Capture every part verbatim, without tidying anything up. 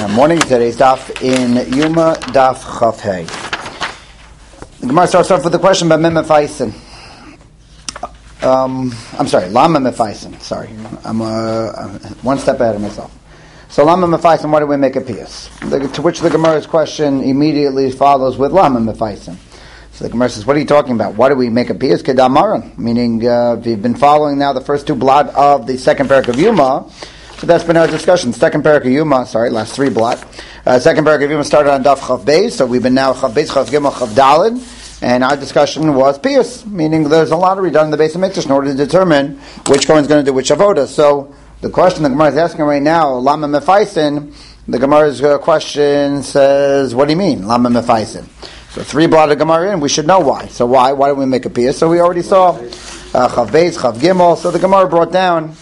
Uh, morning, today's daf in Yuma Daf Chaf Hey. The Gemara starts off with a question about Mem Mefaisen. Um, I'm sorry, Lama Mefaisen. Sorry, I'm uh, one step ahead of myself. So Lama Mefaisen, why do we make a pious? The, to which the Gemara's question immediately follows with Lama Mefaisen. So the Gemara says, what are you talking about? Why do we make a pious? Kedamaran, meaning uh, if you've been following now the first two blot of the second parak of Yuma. So that's been our discussion. Second parak of Yuma, sorry, last three blot. Uh, second parak of Yuma started on Daf Chav Beis, so we've been now Chav Beis, Chav Gimel, Chav Daled, and our discussion was pious, meaning there's a lottery done in the base of Mikdash in order to determine which Kohen's going to do which avoda. So the question the Gemara is asking right now, Lama Mefaisen, the Gemara's uh, question says, what do you mean, Lama Mefaisen? So three blot of Gemara in, we should know why. So why? Why do we make a pious? So we already saw uh, Chav Beis, Chav Gimel, so the Gemara brought down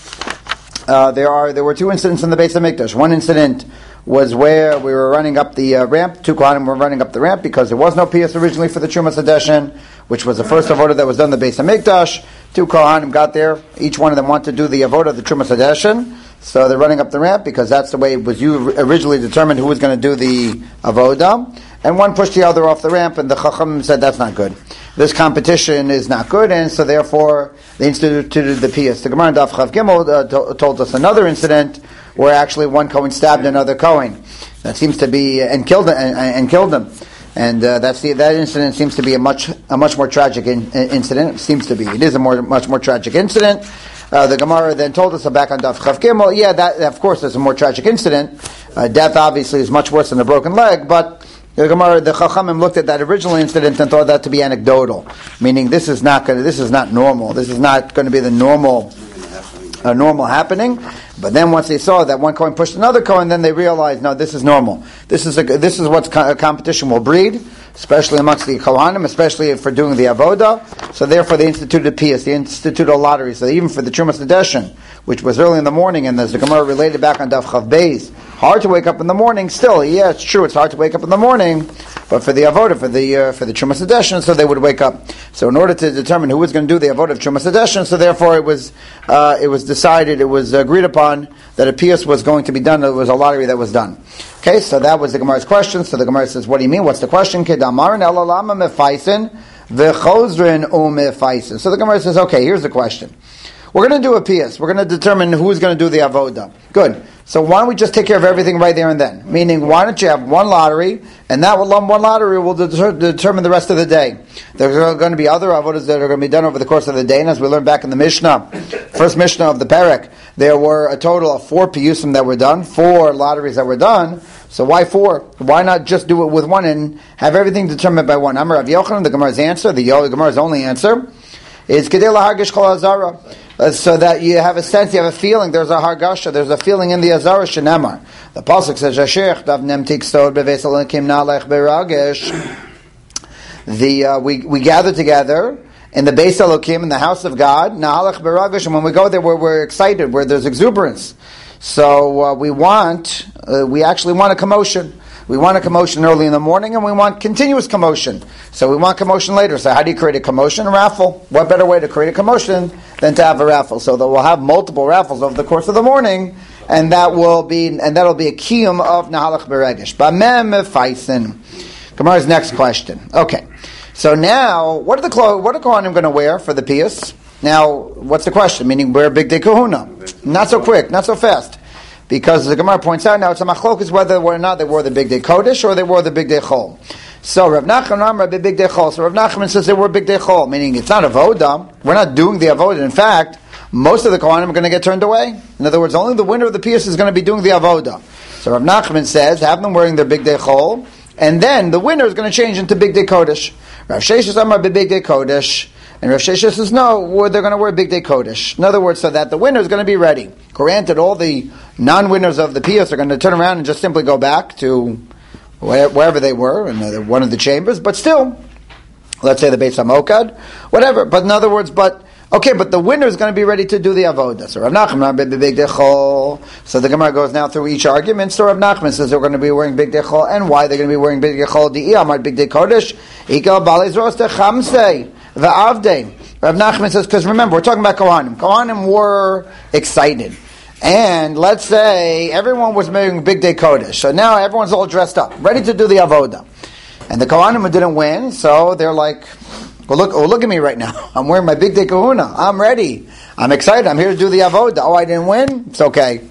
Uh, there are there were two incidents in the base of Mikdash. One incident was where we were running up the uh, ramp. Two Kohanim were running up the ramp because there was no pious originally for the Trumas Hadeshin, which was the first avoda that was done in the base of Mikdash. Two Kohanim got there. Each one of them wanted to do the avoda of the Trumas Hadeshin. So they're running up the ramp because that's the way it was you originally determined who was going to do the avoda. And one pushed the other off the ramp, and the Chacham said that's not good. This competition is not good, and so therefore they instituted the pious. The Gemara in Daf Chav Gimel uh, to- told us another incident where actually one Kohen stabbed another Kohen. That seems to be and killed and, and killed him, and uh, that's the, that incident seems to be a much a much more tragic in, incident. It seems to be it is a more much more tragic incident. Uh, the Gemara then told us back on Daf Chav Gimel, yeah, that of course is a more tragic incident. Uh, death obviously is much worse than a broken leg, but the Gemara, the Chachamim looked at that original incident and thought that to be anecdotal, meaning this is not going. This is not normal. This is not going to be the normal, uh, normal happening. But then once they saw that one Kohen pushed another Kohen, then they realized, no, this is normal. This is a, this is what co- competition will breed, especially amongst the Kohanim, especially for doing the avoda. So therefore, they instituted pious. They instituted a lottery. So even for the Trumas Hadeshin, which was early in the morning, and as the Gemara related back on Daf Chav Beis, hard to wake up in the morning. Still, yeah, it's true. It's hard to wake up in the morning, but for the avoda, for the uh, for the Trumas Hadeshin, so they would wake up. So in order to determine who was going to do the avoda of Trumas Hadeshin, so therefore it was uh, it was decided, it was agreed upon that a pious was going to be done. It was a lottery that was done. Okay, so that was the Gemara's question. So the Gemara says, "What do you mean? What's the question?" Kedamarin elalama mefaisen v'chozrin umefaisen. So the Gemara says, "Okay, here's the question." We're going to do a pious. We're going to determine who's going to do the avoda. Good. So why don't we just take care of everything right there and then? Meaning, why don't you have one lottery, and that one lottery will deter- determine the rest of the day. There's going to be other avodas that are going to be done over the course of the day, and as we learned back in the Mishnah, first Mishnah of the Perek, there were a total of four piyusim that were done, four lotteries that were done. So why four? Why not just do it with one and have everything determined by one? Amar Rav Yochanan, the Gemara's answer, the Gemara's only answer, is Kedei lahargish kol hazara. Uh, so that you have a sense, you have a feeling, there's a hargasha, there's a feeling in the Azara Shenemar. The Pasuk says, Yashech dav nemtik stod beves elokim nalech beragesh. The, uh, we, we gather together in the Beis Elokim, in the house of God, nalech beragesh, and when we go there, we're, we're excited, where there's exuberance. So, uh, we want, uh, we actually want a commotion. We want a commotion early in the morning, and we want continuous commotion. So we want commotion later. So how do you create a commotion? A raffle. What better way to create a commotion than to have a raffle? So that we'll have multiple raffles over the course of the morning, and that will be and that'll be a kiyum of Nahalach Beregish. Bamem Faisen. Gemara's next question. Okay. So now, what are the clothes? What are Kohanim going to wear for the pious? Now, what's the question? Meaning, wear Big Day Kahuna. Not so quick, not so fast. Because the Gemara points out now it's a machlokus whether or not they wore the Big Day Kodesh or they wore the Big Day Chol. So Rav Nachman Amar Big Day Chol. So Rav Nachman says they wore Big Day Chol, meaning it's not avoda. We're not doing the avoda. In fact, most of the Kohanim are going to get turned away. In other words, only the winner of the pious is going to be doing the avoda. So Rav Nachman says have them wearing their Big Day Chol, and then the winner is going to change into Big Day Kodesh. Rav Sheshes Amar Big Day Kodesh. And Rav Sheshes says, no, they're going to wear Big Day Kodesh. In other words, so that the winner is going to be ready. Granted, all the non-winners of the pious are going to turn around and just simply go back to wherever they were, in one of the chambers, but still, let's say the Beis HaMokad, whatever. But in other words, but, okay, but the winner is going to be ready to do the avodah. So Rav Nachman, Big Day Chol. So the Gemara goes now through each argument. So Rav Nachman says they're going to be wearing Big Day Chol, and why they're going to be wearing Big Day Chol? Di Amar Big Day Kodesh, Ikal Balei Zroste Chamsei. The Avdei. Rav Nachman says, because remember, we're talking about Kohanim. Kohanim were excited. And let's say everyone was making Big Day Kodesh. So now everyone's all dressed up, ready to do the avoda. And the Kohanim didn't win, so they're like, well look, oh, look at me right now. I'm wearing my Big Day Kahuna. I'm ready. I'm excited. I'm here to do the avoda. Oh, I didn't win? It's okay.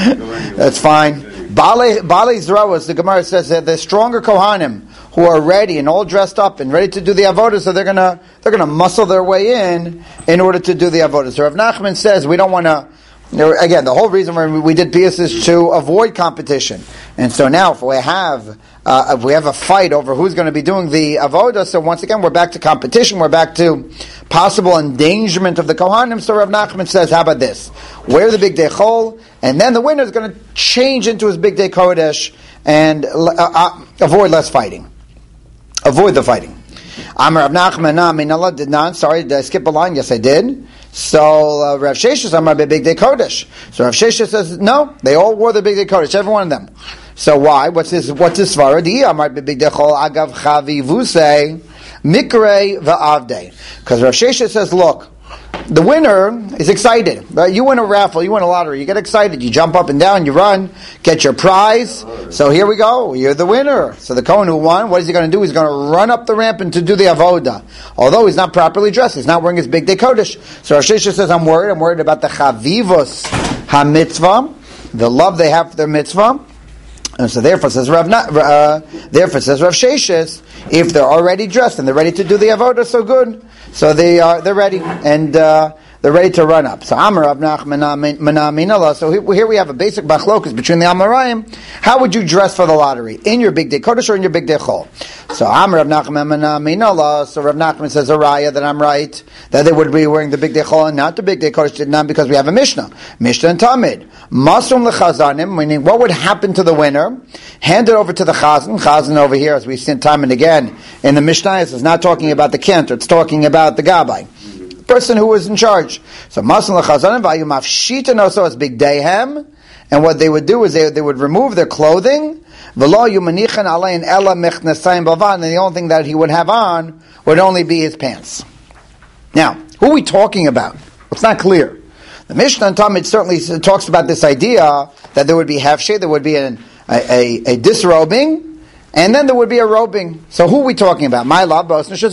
That's fine. Bale Zrawas, the Gemara says that the stronger Kohanim who are ready and all dressed up and ready to do the avoda, so they're gonna they're gonna muscle their way in in order to do the avoda. So Rav Nachman says we don't want to. Again, the whole reason why we did Piyas is to avoid competition. And so now, if we have uh, if we have a fight over who's going to be doing the avoda, so once again, we're back to competition. We're back to possible endangerment of the Kohanim. So Rav Nachman says, how about this? Wear the Big Day Chol, and then the winner is going to change into his Big Day Kodesh and uh, uh, avoid less fighting. Avoid the fighting. Amar Rav Nachman, no, I mean, Allah did not. Sorry, did I skip a line? Yes, I did. So uh, Rav Sheshes Amar be Big Day Kodesh. So Rav Sheshes says no, they all wore the Big Day Kodesh, every one of them. So why? What's this? What's this svara? Di Amar be Big Day Chol Agav Chavi Vusei Mikrei Va'avdei. Because Rav Sheshes says, look, the winner is excited. Right? You win a raffle, you win a lottery, you get excited, you jump up and down, you run, get your prize. So here we go, you're the winner. So the Kohen who won, what is he going to do? He's going to run up the ramp and to do the avoda. Although he's not properly dressed, he's not wearing his Big Day Kodesh. So Rav Sheshes says, I'm worried, I'm worried about the Chavivos HaMitzvah, the love they have for their mitzvah. And so therefore says Rav, uh, therefore says Rav Sheshes, if they're already dressed and they're ready to do the avodah, so good. So they are they're ready and uh, they're ready to run up. So Amar Rav Nachman Minala. So here we have a basic bachlokus between the Amarayim. How would you dress for the lottery? In your Big Day Kodesh or in your Big Day Chol? So Amar Rav Nachman Minala. So Rav Nachman says a raya that I'm right, that they would be wearing the Big Day Chol and not the Big Day Kodesh, not because we have a Mishnah. Mishnah and Tamid. Masrum lechazanim, meaning what would happen to the winner? Hand it over to the chazan. Chazan over here, as we've seen time and again in the Mishnah, is not talking about the cantor, it's talking about the gabbai, the person who was in charge. So masrum lechazanim v'ayu mafshitan also as big dayhem, and what they would do is they, they would remove their clothing, v'lo yumanichan alein ela mechnasayim balvan, and the only thing that he would have on would only be his pants. Now, who are we talking about? It's not clear. The Mishnah and Talmud certainly talks about this idea that there would be hefshe, there would be an, a, a, a disrobing, and then there would be a robing. So who are we talking about? My love,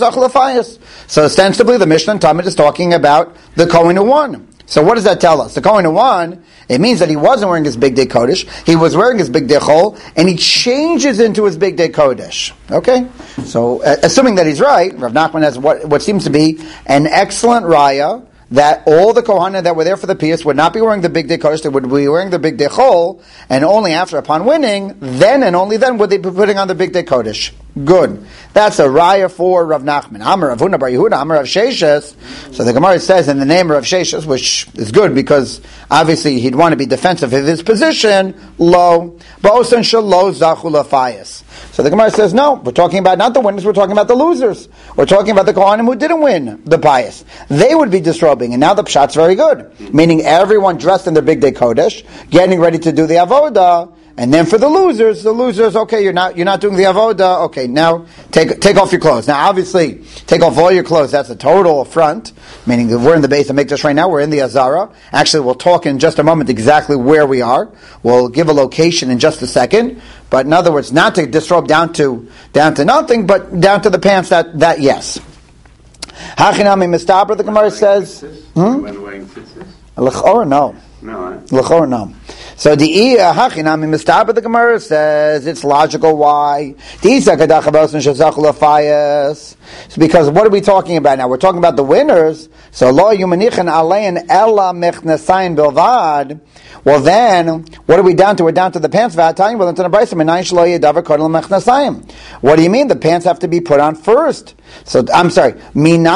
So ostensibly the Mishnah and Talmud is talking about the Kohen who won. So what does that tell us? The Kohen who won, it means that he wasn't wearing his Big Day Kodesh, he was wearing his Big Day Chol, and he changes into his Big Day Kodesh. Okay? So, uh, assuming that he's right, Rav Nachman has what, what seems to be an excellent raya, that all the Kohanim that were there for the Piyas would not be wearing the Big Day Kodesh, they would be wearing the Big Day Chol, and only after, upon winning, then and only then would they be putting on the Big Day Kodesh. Good. That's a raya for Rav Nachman. Amar Rav Huna bar Yehuda, Amar Rav Sheshes. So the Gemara says in the name of Rav Sheshes, which is good because obviously he'd want to be defensive of his position, lo, ba'osan shalo zachu lafayas. So the Gemara says, no, we're talking about not the winners, we're talking about the losers. We're talking about the Kohanim who didn't win the pious. They would be disrobing, and now the pshat's very good. Meaning everyone dressed in their Big Day Kodesh, getting ready to do the avoda, and then for the losers, the losers, okay, you're not you're not doing the avoda, okay, now take take off your clothes. Now obviously, take off all your clothes, that's a total affront, meaning that we're in the base of Mikdash right now, we're in the Azara. Actually, we'll talk in just a moment exactly where we are. We'll give a location in just a second. But in other words, not to disrobe down to down to nothing, but down to the pants, that, that yes. Hachinami Mistabra, the Gemara says, hmm? L'chor, no. No, L'chor, no. So the Hachinami Mistabra, the Gemara says, it's logical why. So because what are we talking about now? We're talking about the winners. So lo yumanichan alein ella mechnasayin bilvad. Well then, what are we down to? We're down to the pants. What do you mean? The pants have to be put on first. So I'm sorry. Meaning,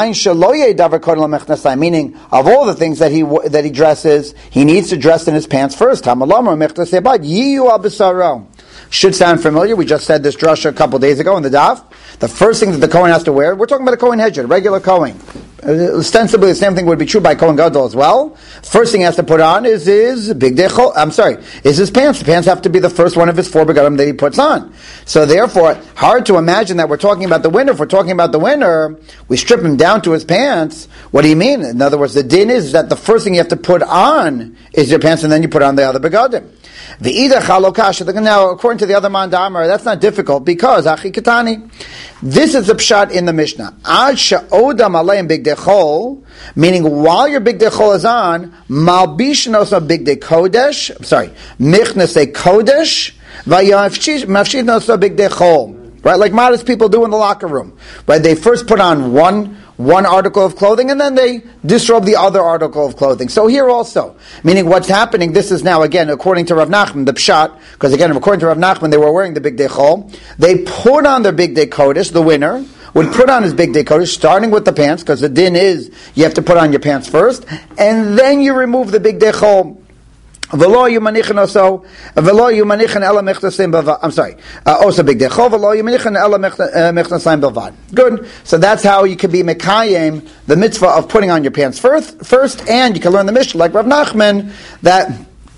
of all the things that he that he dresses, he needs to dress in his pants first. Should sound familiar. We just said this drasha a couple days ago in the daf. The first thing that the Kohen has to wear, we're talking about a Kohen Hedger, regular Kohen. Ostensibly, the same thing would be true by Kohen Gadol as well. First thing he has to put on is his big dechol. I'm sorry, is his pants. The pants have to be the first one of his four begadim that he puts on. So therefore, hard to imagine that we're talking about the winter. If we're talking about the winter, we strip him down to his pants. What do you mean? In other words, the din is that the first thing you have to put on is your pants, and then you put on the other begadim. The ida chalokash. Now, according to the other man damar, that's not difficult because achi katani. This is the pshat in the Mishnah. Ad sha'odam aleim big dechol, meaning while your big dechol is on, malbish also big de kodesh. I'm sorry, michnas a kodesh, vayavshid also big dechol. Right, like modest people do in the locker room. Right, they first put on one. one article of clothing, and then they disrobe the other article of clothing. So here also, meaning what's happening, this is now, again, according to Rav Nachman, the pshat, because again, according to Rav Nachman, they were wearing the big day chol. They put on their big day kodesh, the winner, would put on his big day kodesh, starting with the pants, because the din is, you have to put on your pants first, and then you remove the big day chol. V'lo yumanichan also, v'lo yumanichan ela mechnasim bavad. I'm sorry, uh, also big dechol. V'lo yumanichan ela mechnasim bavad. Good. So that's how you can be mekayim the mitzvah of putting on your pants first. First, and you can learn the Mishnah like Rav Nachman that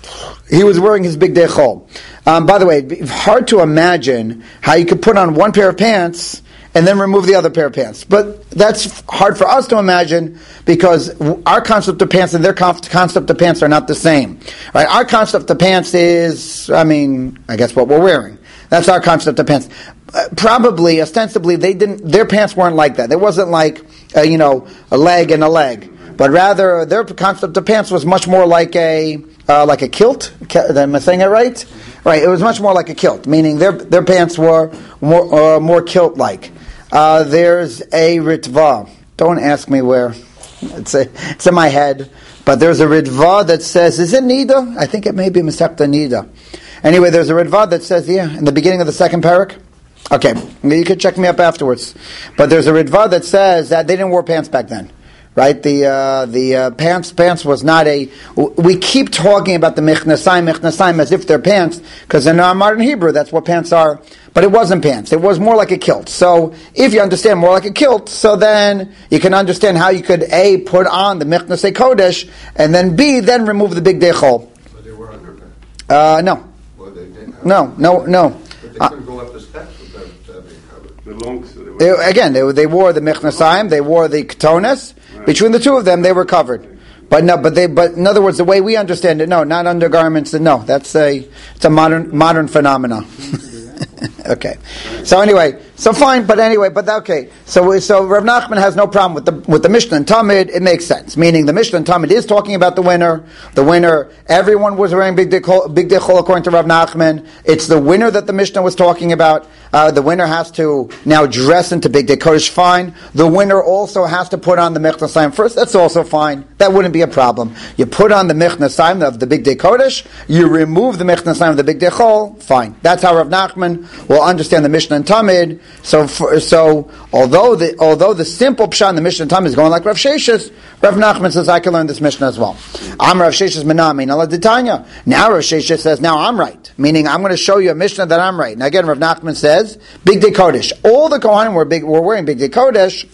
he was wearing his big dechol. Um, by the way, it's hard to imagine how you could put on one pair of pants and then remove the other pair of pants. But that's hard for us to imagine because our concept of pants and their concept of pants are not the same. Right? Our concept of pants is, I mean, I guess what we're wearing. That's our concept of pants. Uh, probably, ostensibly, they didn't. Their pants weren't like that. It wasn't like, uh, you know, a leg and a leg. But rather, their concept of pants was much more like a uh, like a kilt. Am I saying it right? Right. It was much more like a kilt, meaning their their pants were more uh, more kilt-like. Uh, there's a ritva. Don't ask me where. It's a, it's in my head. But there's a ritva that says, is it Nida? I think it may be Masechta Nida. Anyway, there's a ritva that says, yeah, in the beginning of the second parak. Okay, you can check me up afterwards. But there's a ritva that says that they didn't wear pants back then. Right? The uh, the uh, pants pants was not a... We keep talking about the mechnasayim, mechnasayim as if they're pants, because in our modern Hebrew, that's what pants are. But it wasn't pants. It was more like a kilt. So, if you understand more like a kilt, so then you can understand how you could, A, put on the mechnasay kodesh, and then B, then remove the big dechol. But they were underpants? Uh, no. Well, they didn't. No, no, no. But they couldn't uh, go up the steps without uh, being covered. The long, so they they, again, they, they wore the mechnasayim, they wore the ketones. Right. Between the two of them, they were covered. But no, but they, but in other words, the way we understand it, no, not undergarments. No, that's a, it's a modern, modern phenomena. Okay. So anyway, so fine, but anyway, but okay. So so Rav Nachman has no problem with the with the Mishnah and Talmud. It makes sense. Meaning the Mishnah and Talmud is talking about the winter. The winter, everyone was wearing big dechol, big dechol according to Rav Nachman. It's the winter that the Mishnah was talking about. Uh, the winter has to now dress into big dekodesh. Fine. The winter also has to put on the mechnasayim first. That's also fine. That wouldn't be a problem. You put on the mechnasayim of the big dekodesh. You remove the mechnasayim of the big dechol. Fine. That's how Rav Nachman will understand the Mishnah and Talmud. So, for, so although the although the simple pshat in the Mishnah and Talmud is going like Rav Sheshes, Rav Nachman says I can learn this Mishnah as well. I'm Rav Sheshes Menami Nala D'Tanya. Now Rav Sheshes says now I'm right, meaning I'm going to show you a Mishnah that I'm right. Now again, Rav Nachman says big day kodesh. All the Kohanim were big were wearing big day kodesh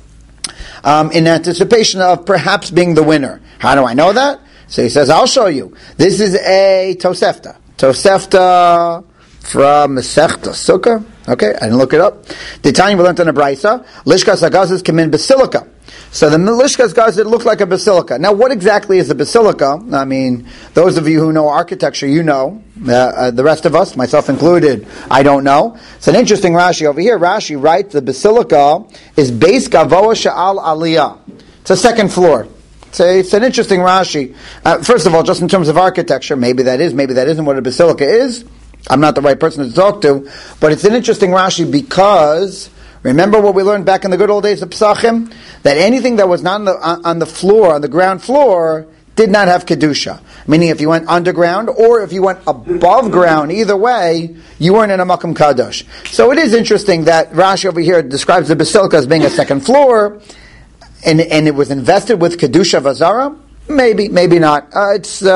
um, in anticipation of perhaps being the winner. How do I know that? So he says I'll show you. This is a Tosefta. Tosefta from Masechta Sukkah. Okay, I didn't look it up. The time we learned in a brisa, Lishkas Agazis come in basilica. So the Lishkas Agazis look like a basilica. Now, what exactly is a basilica? I mean, those of you who know architecture, you know. Uh, uh, the rest of us, myself included, I don't know. It's an interesting Rashi over here. Rashi writes the basilica is Beis Gavoa Sha'al Aliyah. It's a second floor. It's, a, it's an interesting Rashi. Uh, first of all, just in terms of architecture, maybe that is, maybe that isn't what a basilica is. I'm not the right person to talk to, but it's an interesting Rashi because remember what we learned back in the good old days of Pesachim? That anything that was not on the, on the floor, on the ground floor, did not have Kedusha. Meaning if you went underground or if you went above ground, either way, you weren't in a Makam Kadosh. So it is interesting that Rashi over here describes the basilica as being a second floor, and, and it was invested with Kedusha Vazara. Maybe, maybe not. Uh, it's uh,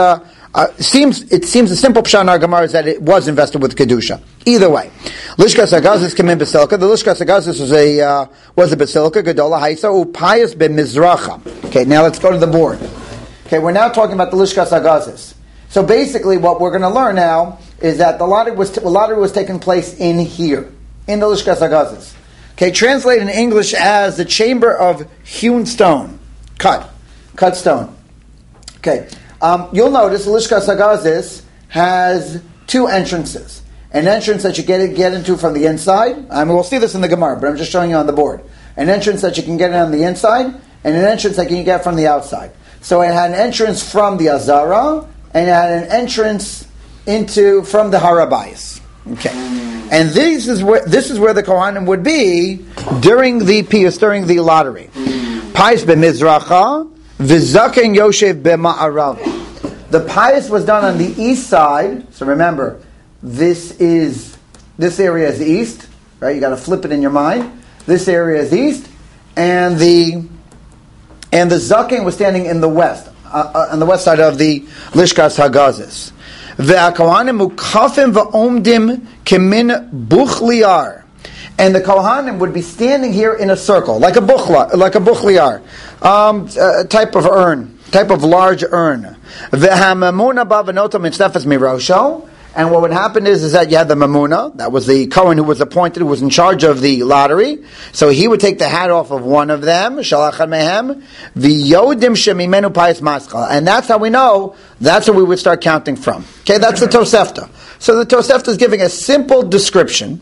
Uh, seems it seems a simple pshat in our Gemara is that it was invested with kedusha. Either way, Lishkas Hagazis came in basilica. The Lishkas Hagazis was a uh, was a basilica. Gedola Haisa Upayas b'Mizracha. Okay, now let's go to the board. Okay, we're now talking about the Lishkas Hagazis. So basically, what we're going to learn now is that the lottery was t- the lottery was taking place in here, in the Lishkas Hagazis. Okay, translated in English as the chamber of hewn stone, cut, cut stone. Okay. Um, you'll notice the Lishkas Hagazis has two entrances. An entrance that you get get into from the inside. I mean, we'll see this in the Gemara, but I'm just showing you on the board. An entrance that you can get in on the inside, and an entrance that you can get from the outside. So it had an entrance from the Azara, and it had an entrance into from the Harabayas. Okay, and this is where this is where the Kohanim would be during the piyus, during the lottery. Pais b'mizracha. V'zaken Yoshev b'ma'arav. The pious was done on the east side. So remember, this is this area is east, right? You got to flip it in your mind. This area is east, and the and the zaken was standing in the west, uh, uh, on the west side of the Lishkas Hagazis. Ve'akohanim ukafim va'omdim kemin buchliar. And the Kohanim would be standing here in a circle, like a buchla, like a buchliar, um, a type of urn, type of large urn. V'hamamuna bavanotam mitznefes mirosho. And what would happen is, is that you had the mamuna, that was the Kohen who was appointed, who was in charge of the lottery. So he would take the hat off of one of them, shalachad mehem, v'yodim shemimenu payis maschal. And that's how we know, that's where we would start counting from. Okay, that's the Tosefta. So the Tosefta is giving a simple description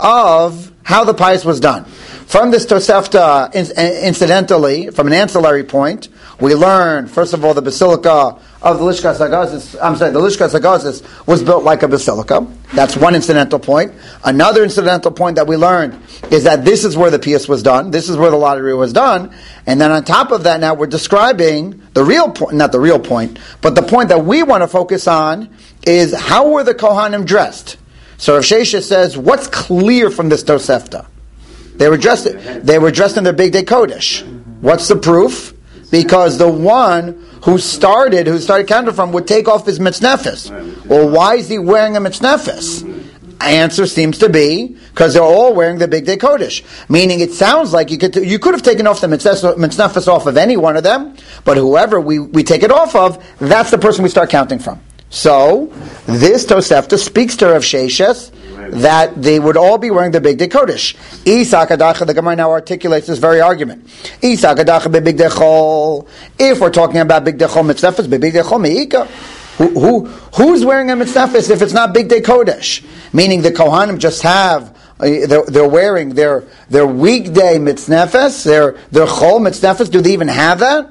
of how the pious was done. From this Tosefta, incidentally, from an ancillary point, we learn, first of all, the basilica of the Lishkas Hagazis, I'm sorry, the Lishkas Hagazis was built like a basilica. That's one incidental point. Another incidental point that we learned is that this is where the piyus was done. This is where the lottery was done. And then on top of that, now we're describing the real point, not the real point, but the point that we want to focus on is how were the Kohanim dressed? So Rav Shesha says, what's clear from this Tosefta? They were dressed. They were dressed in their big day kodesh. What's the proof? Because the one who started, who started counting from, would take off his mitznefes. Well, why is he wearing a mitznefes? Answer seems to be because they're all wearing the big day kodesh. Meaning, it sounds like you could you could have taken off the mitznefes off of any one of them, but whoever we, we take it off of, that's the person we start counting from. So, this Tosefta speaks to Rav Sheshes that they would all be wearing the Big Day Kodesh. Isakadacha, the Gemara now articulates this very argument. Isakadacha be Big Day Chol. If we're talking about Big Day Chol Mitznefes, be Big Day Chol Meika. Who, who, who's wearing a Mitznefes if it's not Big Day Kodesh? Meaning the Kohanim just have, uh, they're, they're wearing their, their weekday Mitznefes, their, their Chol Mitznefes. Do they even have that?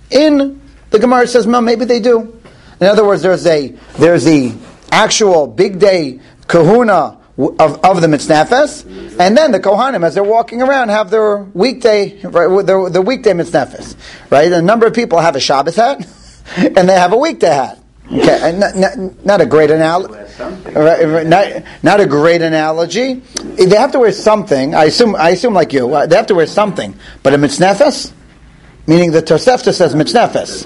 In the Gemara says, no, maybe they do. In other words, there's a there's the actual big day kahuna of, of the mitznefes, and then the kohanim, as they're walking around, have their weekday right, their, the weekday mitznefes. Right, a number of people have a Shabbos hat, and they have a weekday hat. Okay, and not, not, not a great analogy. Right, not, not a great analogy. They have to wear something. I assume. I assume like you. They have to wear something. But a mitznefes, meaning the Tosefta says mitznefes.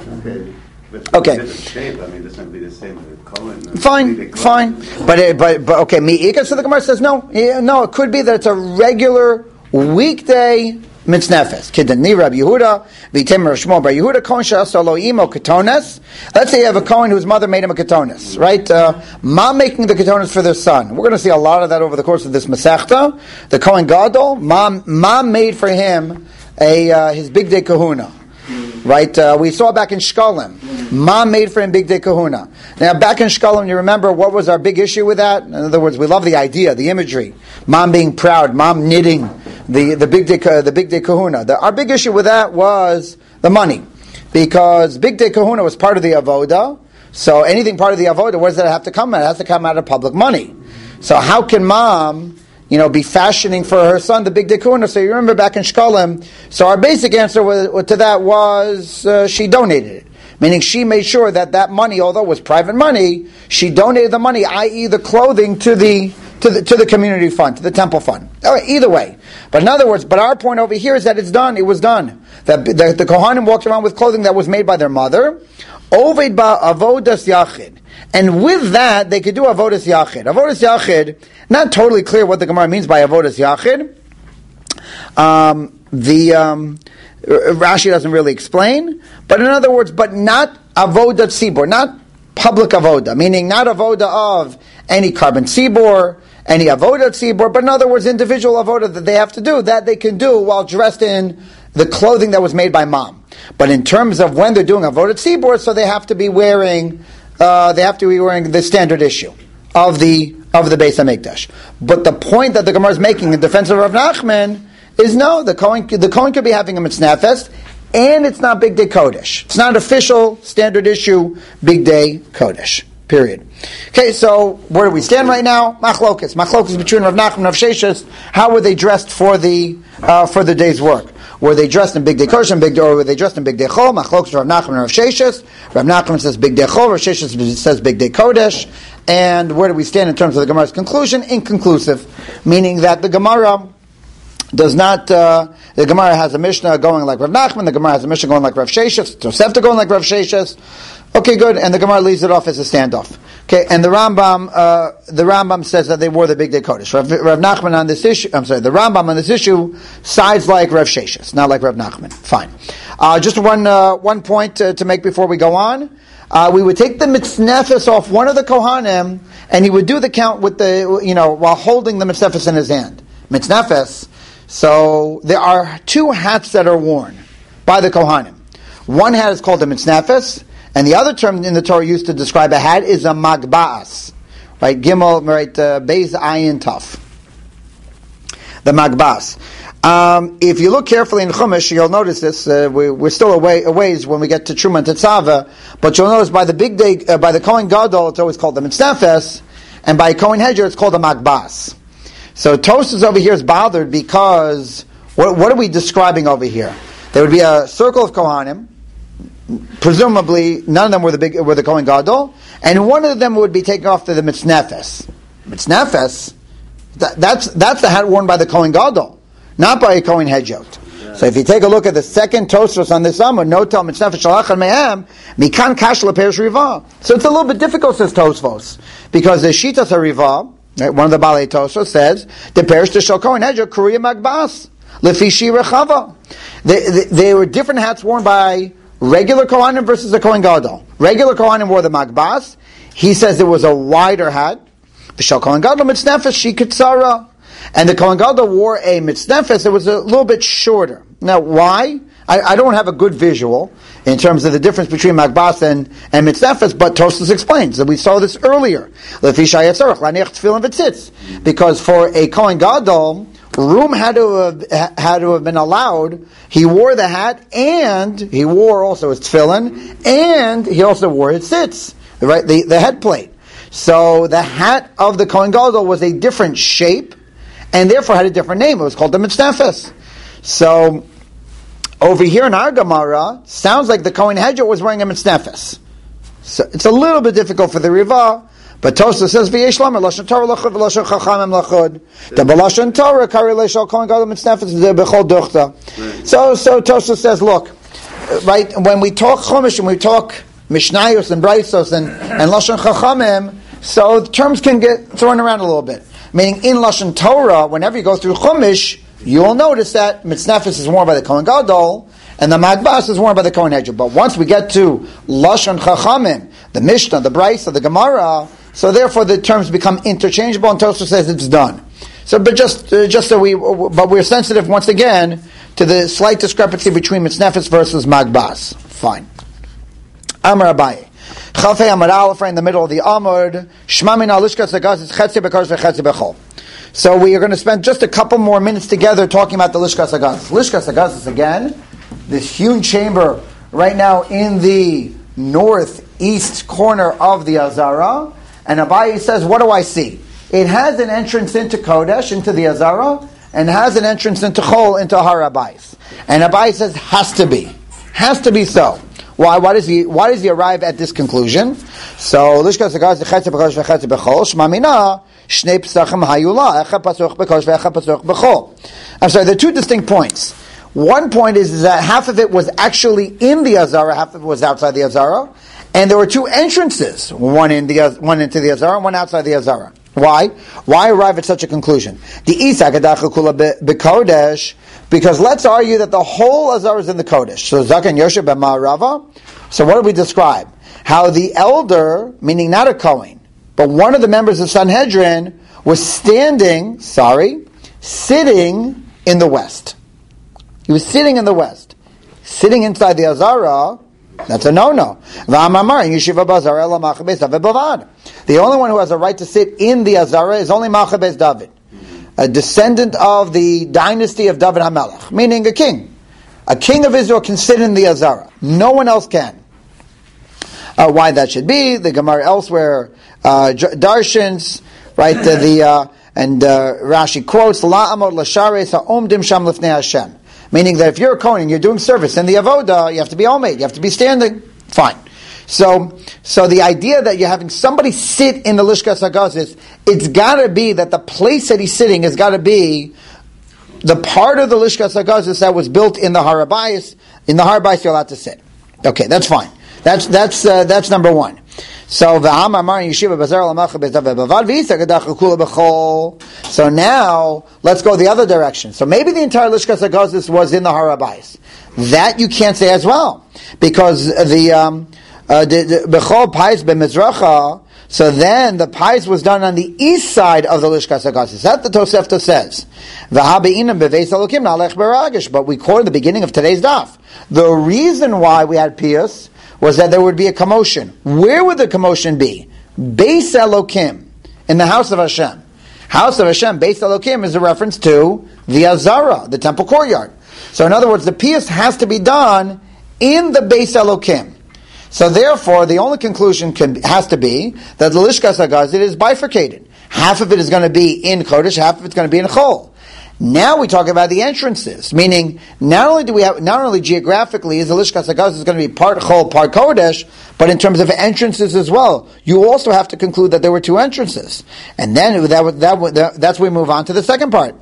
Okay. I mean, this might be the same with Cohen. Fine, fine, but it, but but okay. Mi'ika. So the Gemara says no, yeah, no. It could be that it's a regular weekday mitznefes. Kidani Rabbi Yehuda, v'tem Rav Shmuel Bar Yehuda Kohen she'asalo imo ketones. Let's say you have a Kohen whose mother made him a ketones, right? Uh, mom making the ketones for their son. We're going to see a lot of that over the course of this Masechta. The Kohen Gadol, mom, mom made for him a uh, his big day kahuna. Right, uh, we saw back in Shkolim, Mom made for him Big Day Kahuna. Now, back in Shkolim, you remember what was our big issue with that? In other words, we love the idea, the imagery. Mom being proud, Mom knitting the the Big Day the Big Day Kahuna. The, our big issue with that was the money, because Big Day Kahuna was part of the avoda. So anything part of the avoda, where does that have to come out? It has to come out of public money. So how can Mom, you know, be fashioning for her son the big day kahuna? So you remember back in Shkolim. So our basic answer was, to that was uh, she donated it, meaning she made sure that that money, although it was private money, she donated the money, that is, the clothing, to the to the to the community fund, to the temple fund. All right, either way, but in other words, but our point over here is that it's done. It was done. That the, the Kohanim walked around with clothing that was made by their mother, Oved ba avodas yachid. And with that, they could do avodas yachid. Avodas yachid, not totally clear what the Gemara means by avodas yachid. Um, the um, Rashi doesn't really explain, but in other words, but not avodah tzibor, not public avoda, meaning not avoda of any carbon tzibor, any avoda tzibor, but in other words, individual avoda that they have to do, that they can do while dressed in the clothing that was made by mom. But in terms of when they're doing avoda tzibor, so they have to be wearing, uh, they have to be wearing the standard issue of the of the Beis Hamikdash. But the point that the Gemara is making in defense of Rav Nachman is no, the Kohen, the Kohen could be having a mitznafes, and it's not Big Day Kodesh. It's not official, standard issue, Big Day Kodesh. Period. Okay, so where do we stand right now? Machlokas. Machlokas between Rav Nachman and Rav Sheshes. How were they dressed for the uh, for the day's work? Were they dressed in Big Day Kodesh and Big Day, or were they dressed in Big Day Chol? Machlokas Rav Nachman and Rav Sheshes. Rav Nachman says Big Day Chol. Rav Sheshes says Big Day Kodesh. And where do we stand in terms of the Gemara's conclusion? Inconclusive, meaning that the Gemara does not, uh, the Gemara has a Mishnah going like Rav Nachman, the Gemara has a Mishnah going like Rav Sheshes, Tosefta going like Rav Sheshes. Okay, good, and the Gemara leaves it off as a standoff. Okay, and the Rambam, uh, the Rambam says that they wore the Big Day Kodesh. Rav, Rav Nachman on this issue, I'm sorry, the Rambam on this issue sides like Rav Sheshes, not like Rav Nachman. Fine. Uh, just one, uh, one point to, to make before we go on. Uh, we would take the mitznefes off one of the Kohanim, and he would do the count with the, you know, while holding the mitznefes in his hand. Mitznefes. So there are two hats that are worn by the Kohanim. One hat is called a mitznefes, and the other term in the Torah used to describe a hat is a magba'as. Right? Gimel, right? Uh, Beis Ayin Taf. The magba'as. Um, if you look carefully in Chumash, you'll notice this. Uh, we, we're still away, a ways when we get to Truma and Tetzava, but you'll notice by the big day, uh, by the Kohen Gadol, it's always called the mitznefes, and by Kohen Hedger, it's called the magba'as. So Tosfos over here is bothered because what, what are we describing over here? There would be a circle of Kohanim. Presumably, none of them were the big were the Kohen Gadol, and one of them would be taken off to the mitznefes. Mitznefes, that, that's that's the hat worn by the Kohen Gadol, not by a Kohen Hedjot. So if you take a look at the second Tosfos on this Amud, Notel mitznefes shalachan mehem mikan kash leperish riva. So it's a little bit difficult, says Tosfos, because the shitas hariva. Right, one of the Balei Tosfos says, "The perish to shel Kohen Hedger Kuriya Magbas lefi shira chava." They were different hats worn by regular Kohanim versus the Kohen Gadol. Regular Kohanim wore the Magbas. He says there was a wider hat. V'shel Kohen Gadol mitznefes she kitzara, and the Kohen Gadol wore a mitznefes that was a little bit shorter. Now, why? I, I don't have a good visual in terms of the difference between Magbas and, and Mitznefes, but Tosfos explains that we saw this earlier. Because for a Kohen Gadol, room had to have, had to have been allowed. He wore the hat, and he wore also his tefillin, and he also wore his tzitz, right? The, the head plate. So the hat of the Kohen Gadol was a different shape, and therefore had a different name. It was called the Mitznefes. So over here in our Gemara, sounds like the Kohen Hedger was wearing a mitznefes. So it's a little bit difficult for the Riva, but Tosfos says v'yesh lamer lashon Torah lachud v'lashon chachamim lachud. The b'lashon Torah kari leishal Kohen Gadol mitznefes b'chol duchta. So so Tosfos says, look, right, when we talk Chumash and we talk Mishnayos and Braisos and and lashon chachamim, so the terms can get thrown around a little bit. Meaning in lashon Torah, whenever you go through Chumash, you will notice that mitznefes is worn by the Kohen Gadol, and the Magbas is worn by the Kohen Hedger. But once we get to Lashon Chachamim, the Mishnah, the Brisa, the Gemara, so therefore the terms become interchangeable, and Tosfos says it's done. So, but just uh, just so we, but we're sensitive once again to the slight discrepancy between mitznefes versus Magbas. Fine. Amar Abaye. Chalfei Amar Aleph, in the middle of the Amud. Shma min alishkas agaz is chetzi bekars v'chetzi bechol. So we are going to spend just a couple more minutes together talking about the Lishkas Agazis. Lishkas Agazis, again, this huge chamber right now in the northeast corner of the Azara. And Abaye says, what do I see? It has an entrance into Kodesh, into the Azara, and has an entrance into Chol, into Har Abayis. And Abaye says, has to be. Has to be so. Why? Why does he? Why does he arrive at this conclusion? So Lishkas Agazis chetzi b'kodesh v'chetzi b'chol shma mina shnei pesachim hayula echad pasuch b'kodesh v'echad pasuch b'chol. I'm sorry. There are two distinct points. One point is, is that half of it was actually in the Azara, half of it was outside the Azara, And there were two entrances, one in the one into the Azara and one outside the Azara. Why? Why arrive at such a conclusion? The Isa Gadach Kula Bekodesh, because let's argue that the whole Azara is in the Kodesh. So Zakan Yoshe B'Ma'arava. So what do we describe? How the elder, meaning not a Kohen, but one of the members of Sanhedrin, was standing, sorry, sitting in the west. He was sitting in the west. Sitting inside the Azara, that's a no-no. The only one who has a right to sit in the Azara is only Malchei Beis David, a descendant of the dynasty of David HaMelech, meaning a king. A king of Israel can sit in the Azara. No one else can. Uh, why that should be, the Gemara elsewhere uh, darshans, right? The, the uh, and uh, Rashi quotes La'amod l'shares ha'omdim sham lifnei Hashem, meaning that if you're a Kohen and you're doing service in the avoda, you have to be omed, you have to be standing. Fine. So, so the idea that you're having somebody sit in the Lishkas HaGazis, it's got to be that the place that he's sitting has got to be the part of the Lishkas HaGazis that was built in the Har HaBayis. In the Har HaBayis, you're allowed to sit. Okay, that's fine. That's that's uh, that's number one. So v'ham amar yeshiva bazar l'malchei beis David bavad v'yisag adach kula b'chol. So now let's go the other direction. So maybe the entire Lishkas HaGazis was in the Har HaBayis. That you can't say as well, because the um, uh, the b'chol pais b'mizracha. So then the pais was done on the east side of the Lishkas HaGazis. That the Tosefta says. V'habe'inam beveis elokim na'alech beragish. But we quoted the beginning of today's daf. The reason why we had pious was that there would be a commotion. Where would the commotion be? Beis Elokim, in the house of Hashem. House of Hashem, Beis Elokim, is a reference to the Azara, the temple courtyard. So in other words, the piyus has to be done in the Beis Elokim. So therefore, the only conclusion can, has to be that the Lishkas HaGazit is bifurcated. Half of it is going to be in Kodesh, half of it's going to be in Chol. Now we talk about the entrances, meaning not only do we have, not only geographically is the Lishkas HaGazis going to be part Chol, part Kodesh, but in terms of entrances as well. You also have to conclude that there were two entrances, and then that that, that that's when we move on to the second part.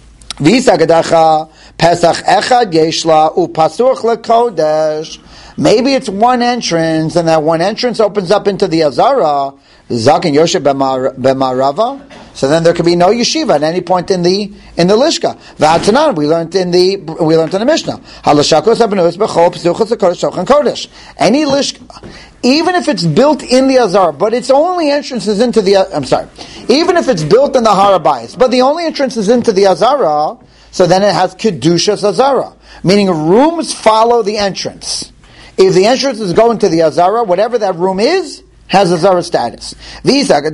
V'isagadacha Pesach echad yeshla upasuch lekodesh. Maybe it's one entrance, and that one entrance opens up into the Azara. Zaken Yoshe B'Marava. So then there could be no yeshiva at any point in the in the lishka. V'atanan, we learned in the we learned in the Mishnah. Halashakos habenus b'chol psuchos hakodesh shochan kodesh. Any lishka, even if it's built in the Azara, but its only entrance is into the. I'm sorry, even if it's built in the Har HaBayis, but the only entrance is into the Azara, so then it has kedushas Azara, meaning rooms follow the entrance. If the entrance is going to the Azara, whatever that room is, has Azara status. And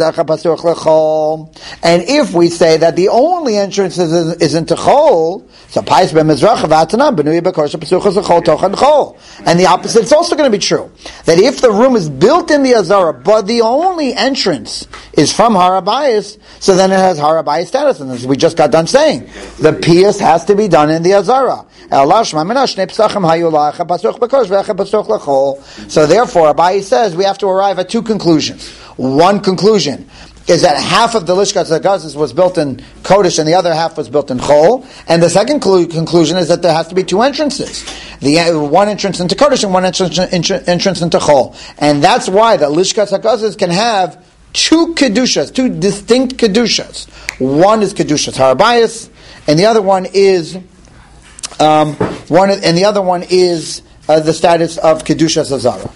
if we say that the only entrance is, is into Chol, so Pais b'Mizrach v'Atanan b'nui b'Kodesh p'suchos Chol tochan Chol. And the opposite is also going to be true. That if the room is built in the Azara, but the only entrance is from Har HaBayis, so then it has Har HaBayis status. And as we just got done saying, the piyus has to be done in the Azara. So therefore, Abaye says we have to arrive at two conclusions. One conclusion is that half of the Lishkas HaGazis was built in Kodesh and the other half was built in Chol. And the second clu- conclusion is that there has to be two entrances. The uh, one entrance into Kodesh and one entrance, entrance, entrance into Chol. And that's why the Lishkas HaGazis can have two Kedushas, two distinct Kedushas. One is Kedushas Har HaBayis, and the other one is Um, one and the other one is uh, the status of Kedushas Azara.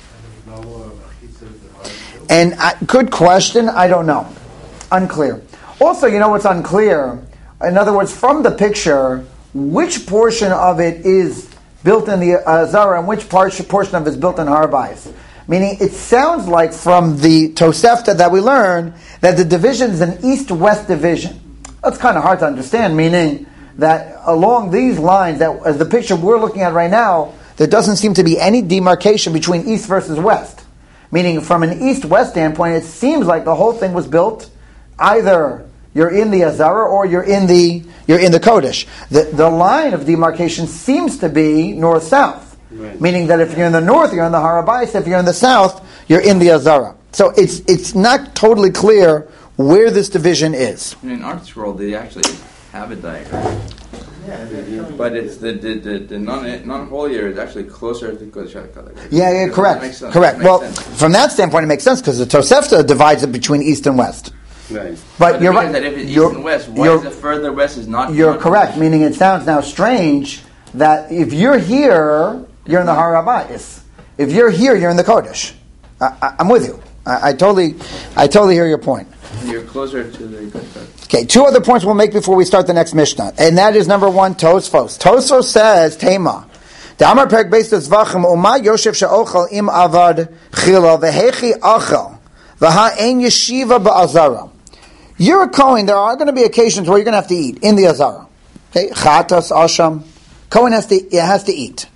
And uh, good question, I don't know. Unclear. Also, you know what's unclear? In other words, from the picture, which portion of it is built in the Azara and which part, portion of it is built in Har HaBayis? Meaning, it sounds like from the Tosefta that we learn that the division is an east-west division. That's kind of hard to understand, meaning that along these lines, that as the picture we're looking at right now, there doesn't seem to be any demarcation between east versus west. Meaning, from an east-west standpoint, it seems like the whole thing was built either you're in the Azara or you're in the you're in the Kodesh. The the line of demarcation seems to be north-south. Right. Meaning that if you're in the north, you're in the Har HaBayis. If you're in the south, you're in the Azara. So it's it's not totally clear where this division is. In Art Scroll, they actually have a diagram. But it's the the, the, the non non holy area is actually closer to Kodesh HaKadosh. Yeah, yeah, correct, That makes sense. correct. That makes Well, sense. from that standpoint, it makes sense because the Tosefta divides it between east and west. Right. But, But you're the thing right. is that if it's You're- east and west, why you're- is the further west is not? You're not correct, Kodesh? meaning it sounds now strange that if you're here, you're in the Har Habayis. If you're here, you're in the Kodesh. I, I, I'm with you. I, I totally, I totally hear your point. You're closer to the Kodesh. Okay, two other points we'll make before we start the next Mishnah, and that is number one, Tosfos. Tosfos says, Tema, the Amar Perek Beis Tzvachim Uma Yosef She'ochel Im Avad Chila Vehechi Achel V'ha Ein Yeshiva Ba'azara. You're a Kohen. There are going to be occasions where you're going to have to eat in the Azara. Okay, Chatas Asham. Kohen has to it has to eat.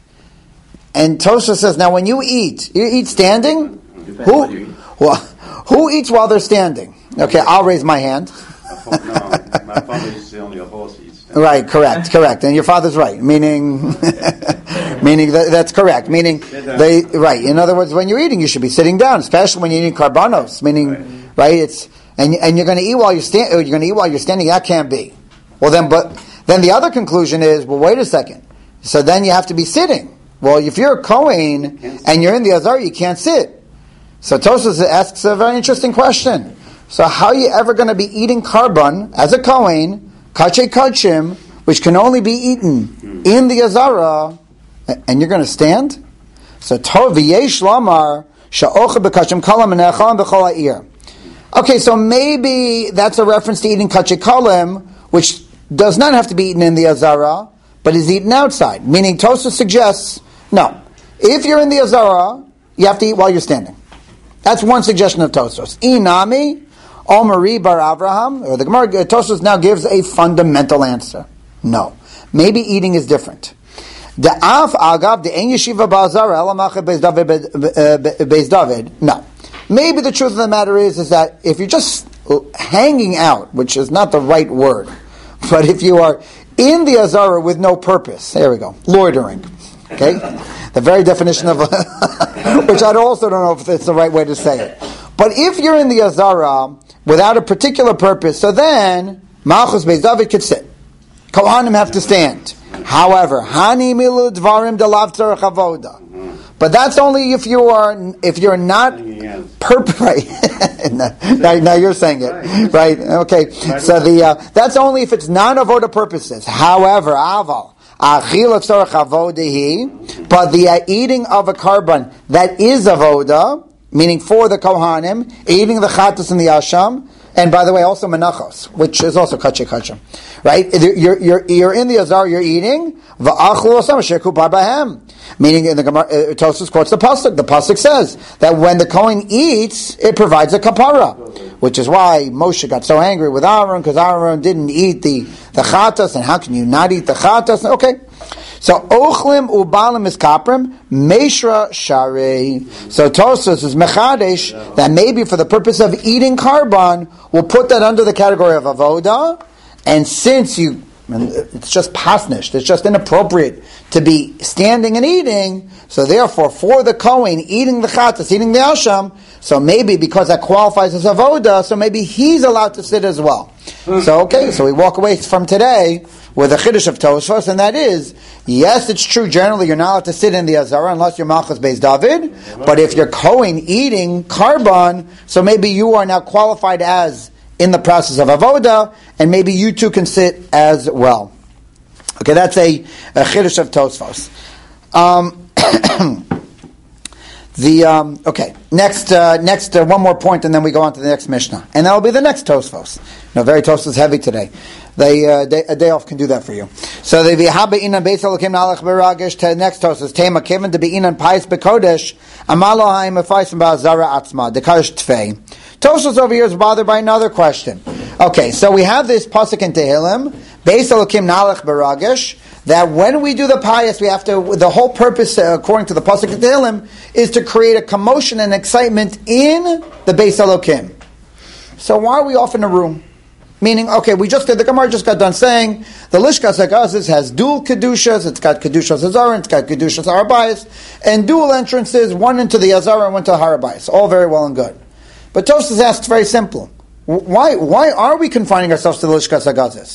And Tosfos says, now when you eat, you eat standing. Depends Who what you eat. well, who eats while they're standing? Okay, I'll raise my hand. No, my father used to say only a horse eats. Right, correct, correct, and your father's right. Meaning, meaning that, that's correct. Meaning, they right. In other words, when you're eating, you should be sitting down, especially when you're eating carbonos. Meaning, right? It's and and you're going to eat while you're stand. You're going to eat while you're standing. That can't be. Well, then, but then the other conclusion is, well, wait a second. So then you have to be sitting. Well, if you're a Kohen and you're in the Azar, you can't sit. So Tosfos asks a very interesting question. So how are you ever going to be eating carbon as a Kohen, kache kachim, which can only be eaten in the Azara, and you're going to stand? So Tov v'yesh lamar sha'ocha b'kachim kalam v'necham b'chol ha'ir. Okay, so maybe that's a reference to eating kache kalim, which does not have to be eaten in the Azara, but is eaten outside. Meaning Tosfos suggests, no, if you're in the Azara, you have to eat while you're standing. That's one suggestion of Tosfos. Inami, Omari bar Avraham, or the Gemara, Tosfos now gives a fundamental answer. No. Maybe eating is different. The af agav the ein yeshiva ba'azara elamacha beis David beis David. No. Maybe the truth of the matter is is that if you're just hanging out, which is not the right word, but if you are in the Azara with no purpose, there we go, loitering. Okay, the very definition of which I also don't know if it's the right way to say it. But if you're in the Azara without a particular purpose, so then Malchus Beis David could sit. Kohanim have to stand. However, Hani milu dvarim delav tzarech avoda. But that's only if you are if you're not perp- right. now, now you're saying it, right? Okay. So the uh, that's only if it's non-avoda purposes. However, aval. But the uh, eating of a carbon that is avoda, meaning for the kohanim, eating the chatas and the asham, and by the way, also menachos, which is also kache kachim, right? You're, you're, you're in the azar, you're eating, meaning in the Gemara, uh, Tosfos quotes the pasuk. The pasuk says that when the kohen eats, it provides a kapara, which is why Moshe got so angry with Aaron, because Aaron didn't eat the, the chatas, and how can you not eat the chatas? Okay. So, ochlim ubalim is kaprim, meshra shari. So, Tosfos is mechadesh, that maybe for the purpose of eating carbon, we'll put that under the category of avoda, and since you, it's just pasnished, it's just inappropriate to be standing and eating, so therefore, for the Kohen, eating the chatas, eating the asham, so maybe because that qualifies as avoda, so maybe he's allowed to sit as well. So, okay, so we walk away from today with a chiddush of Tosfos, and that is, yes, it's true, generally you're not allowed to sit in the Azara unless you're Malchus Beis David, but if you're Kohen eating carbon, so maybe you are now qualified as in the process of avoda, and maybe you too can sit as well. Okay, that's a, a chiddush of Tosfos. Um, the um, okay, next, uh, next uh, one more point, and then we go on to the next Mishnah, and that will be the next Tosfos. No, very Tosfos heavy today. They, uh, day, a day off can do that for you. So the v'haba inan beis elokim nalach beragesh. To next Tosfos, tema kiven to be inan pais bekodesh amalo haim afaysim ba'azara atzma dekadosh tfei. Tosfos over here is bothered by another question. Okay, so we have this pasuk in Tehillim, beis elokim nalach beragesh, that when we do the pious, we have to, the whole purpose, uh, according to the pasuk in Tehillim, is to create a commotion and excitement in the beis elokim. So why are we off in a room? Meaning, okay, we just did, the Gemara just got done saying, the Lishkas HaGazis has dual Kedushas, it's got Kedushas Azara, it's got Kedushas Harabayas, and dual entrances, one into the Azara and one to Harabayas. All very well and good. But Tosfos asks very simple. Why, why are we confining ourselves to the Lishkas HaGazis?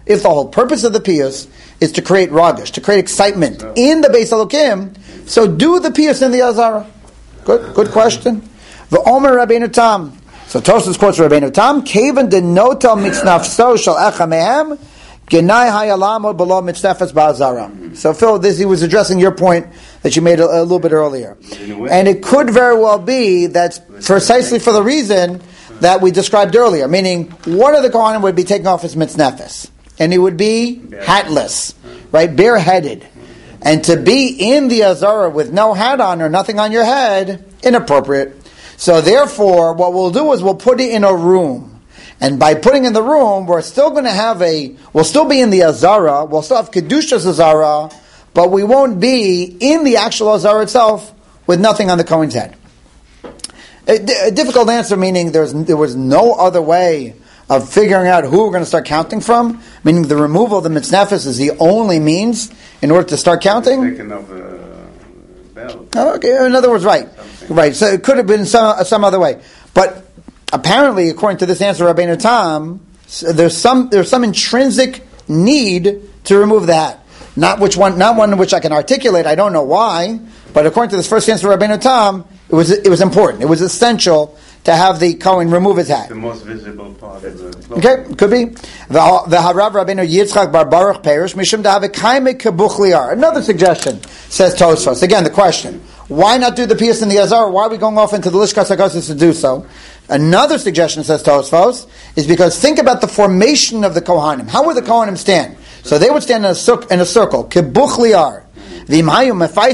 if the whole purpose of the piyus is to create ragish, to create excitement in the Beis Elokim, so do the piyus in the Azara. Good, good question. The Omer Rabbeinu Tam. So Tosfos quotes Rabbeinu Tam, Kaven denotal mitznafso shel echa mehem, genai hayalamo below mitznafes ba'azara. So Phil, this he was addressing your point that you made a, a little bit earlier. And it could very well be that precisely for the reason that we described earlier, meaning one of the Kohanim would be taking off his mitznafes, and he would be hatless, right, bareheaded. And to be in the Azara with no hat on or nothing on your head, inappropriate. So therefore, what we'll do is we'll put it in a room. And by putting in the room, we're still going to have a, we'll still be in the Azara, we'll still have Kedushas Azara, but we won't be in the actual Azara itself with nothing on the Kohen's head. A, a difficult answer, meaning there's, there was no other way of figuring out who we're going to start counting from, meaning the removal of the mitznafes is the only means in order to start counting. Taking off a bell. Oh, okay, in other words, right. Something. Right, so it could have been some some other way. But apparently, according to this answer, Rabbeinu Tam, there's some there's some intrinsic need to remove the hat. Not which one, not one which I can articulate. I don't know why, but according to this first answer, Rabbeinu Tam, it was it was important. It was essential to have the Kohen remove his hat. The most visible part of the cloth. Okay, could be. The Harav Rabbeinu Yitzchak Bar Baruch Perish Mishum Da'ave Kaime Kebuch Liar. Another suggestion, says Tosfos. Again, the question: why not do the piyus in the Azar? Why are we going off into the Lishkas HaKodesh to do so? Another suggestion, says Tosfos, is because think about the formation of the Kohanim. How would the Kohanim stand? So they would stand in a, cir- in a circle. Kebuch Liar. And that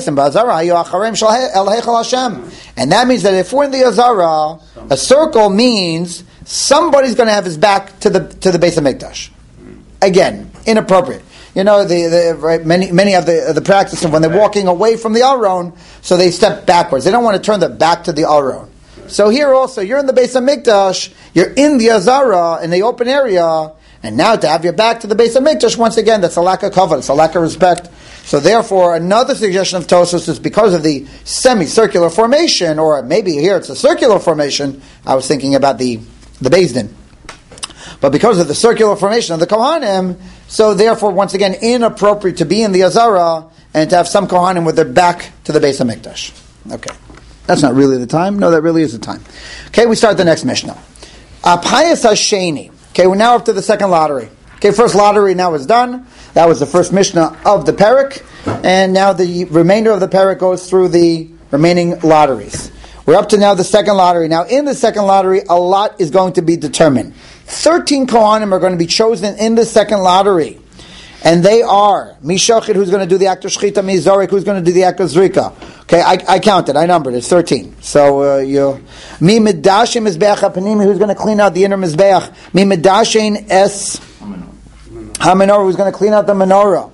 means that if we're in the Azara, a circle means somebody's going to have his back to the to the Beis HaMikdash. Again, inappropriate. You know, the, the right, many many of the the practice of when they're walking away from the Aron, so they step backwards. They don't want to turn their back to the Aron. So here also, you're in the Beis HaMikdash, you're in the Azara, in the open area, and now to have your back to the Beis HaMikdash, once again, that's a lack of kavod, it's a lack of respect. So therefore, another suggestion of Tosfos is because of the semicircular formation, or maybe here it's a circular formation. I was thinking about the the Beis Din, but because of the circular formation of the Kohanim, so therefore, once again, inappropriate to be in the Azara and to have some Kohanim with their back to the Beis HaMikdash. Okay, that's not really the time. No, that really is the time. Okay, we start the next Mishnah. Apayas Hasheni. Okay, we're now up to the second lottery. Okay, first lottery now is done. That was the first Mishnah of the Perek, and now the remainder of the Perek goes through the remaining lotteries. We're up to now the second lottery. Now, in the second lottery, a lot is going to be determined. Thirteen Kohanim are going to be chosen in the second lottery, and they are Mishachid, who's going to do the act of Shechita, Mizorik, who's going to do the act of Zrika. Okay, I, I counted, I numbered, it's thirteen. So, uh, you, Mi Midashim Mizbeach HaPanimi, who's going to clean out the inner Mizbeach. Mi Midashin Es HaMenorah, who's going to clean out the menorah.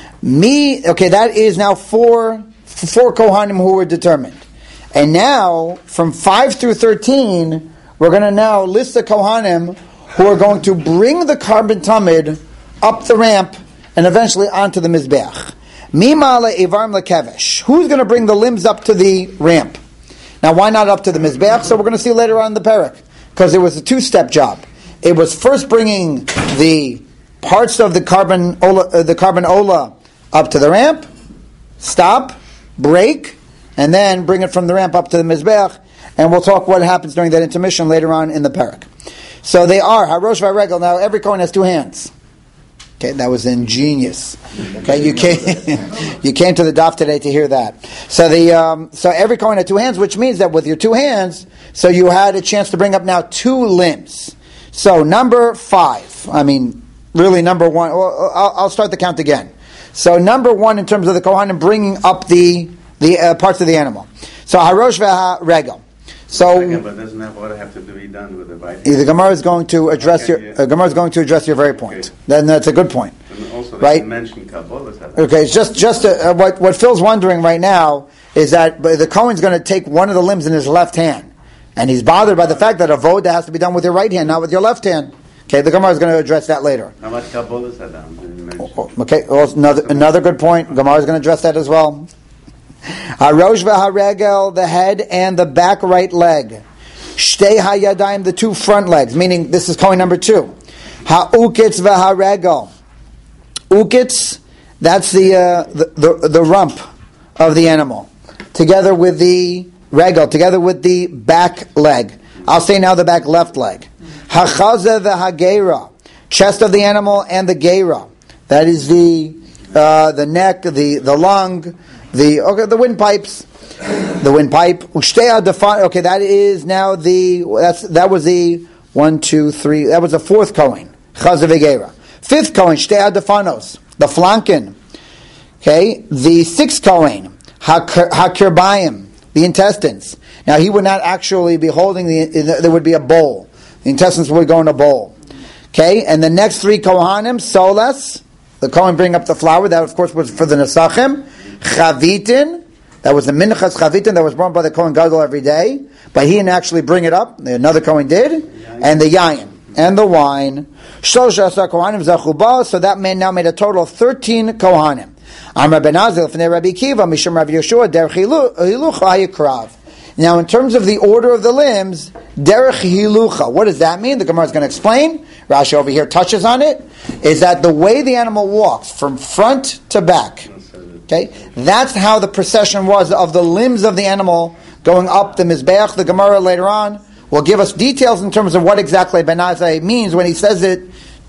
Me, okay, that is now four, four Kohanim who were determined. And now, from five through thirteen, we're going to now list the Kohanim who are going to bring the carbon tamid up the ramp and eventually onto the Mizbeach. Mimale Ivarm Lekevesh. Who's going to bring the limbs up to the ramp? Now, why not up to the Mizbeach? So we're going to see later on in the Perek. Because it was a two-step job. It was first bringing the parts of the carbon ola, uh, the carbon ola up to the ramp, stop, break, and then bring it from the ramp up to the Mizbeach. And we'll talk what happens during that intermission later on in the Perek. So they are Harosh Varegel. Now every Kohen has two hands. Okay, that was ingenious. Okay, you came you came to the daf today to hear that. So the um, so every Kohen had two hands, which means that with your two hands, so you had a chance to bring up now two limbs. So number five. I mean, really number one. Well, I'll, I'll start the count again. So number one in terms of the Kohanim bringing up the the uh, parts of the animal. So Harosh Varegel. So Again, but doesn't that what have to be done with the right? The Gemara is going to address okay, your yeah. uh, Gemara is going to address your very point. Okay. Then that's a good point, And also, right? mention Kabbalah. Okay, it's just just uh, what what Phil's wondering right now is that the Kohen's going to take one of the limbs in his left hand, and he's bothered by the fact that avoda has to be done with your right hand, not with your left hand. Okay, the Gemara is going to address that later. How much Kabbalah is that down? Oh, okay, well, another another good point. Gemara is going to address that as well. Harosh v'haregel, the head and the back right leg. Shtei hayadayim, the two front legs, meaning this is Kohen number two. Ha'ukitz v'haregel, ukitz, that's the, uh, the, the the rump of the animal, together with the regel, together with the back leg. I'll say now the back left leg. Hachaza v'hagera, chest of the animal and the gera. That is the uh, the neck, the the lung, the okay, the windpipes, the windpipe. Ushtea defan. Okay, that is now the that's that was the one, two, three. That was the fourth kohen. Chaza v'gera. Fifth kohen. Shtea defanos. The flanken. Okay, the sixth kohen. Hakirbayim. The intestines. Now he would not actually be holding the. There would be a bowl. The intestines would go in a bowl. Okay, and the next three kohanim, solas. The Kohen bring up the flour. That, of course, was for the Nesachim. Chavitin. That was the Minchas Chavitin that was brought by the Kohen Gadol every day. But he didn't actually bring it up. Another Kohen did. And the Yayin. And the wine. Shloshah Kohanim Zachuba. So that man now made a total of thirteen Kohanim. Amar ben Azil, Fnei Rabbi Kiva, Mishum Rabbi Yeshua, Derech Hilucha Hayikrav. Now, in terms of the order of the limbs, derech hilucha. What does that mean? The Gemara is going to explain. Rashi over here touches on it. Is that the way the animal walks from front to back? Okay, that's how the procession was of the limbs of the animal going up the mizbeach. The Gemara later on will give us details in terms of what exactly Ben Azai means when he says it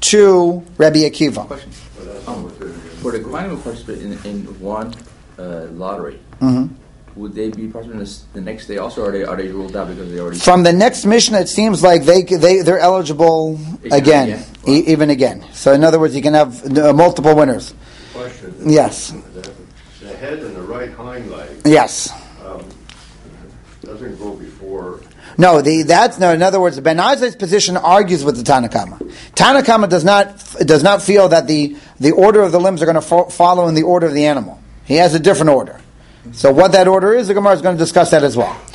to Rabbi Akiva. Question. Um, for the Kohanim who participate in, in one uh, lottery. Mm-hmm. Would they be participating the next day also, or are they, are they ruled out because they already... From the next Mishnah, it seems like they, they, they're eligible again, again. E- even again. So in other words, you can have uh, multiple winners. Question. Yes. The, the head and the right hind leg Yes. um, doesn't go before... No, the that's no. In other words, Ben Azai's position argues with the Tanakama. Tanakama does not does not feel that the, the order of the limbs are going to fo- follow in the order of the animal. He has a different order. So what that order is, the Gemara is going to discuss that as well.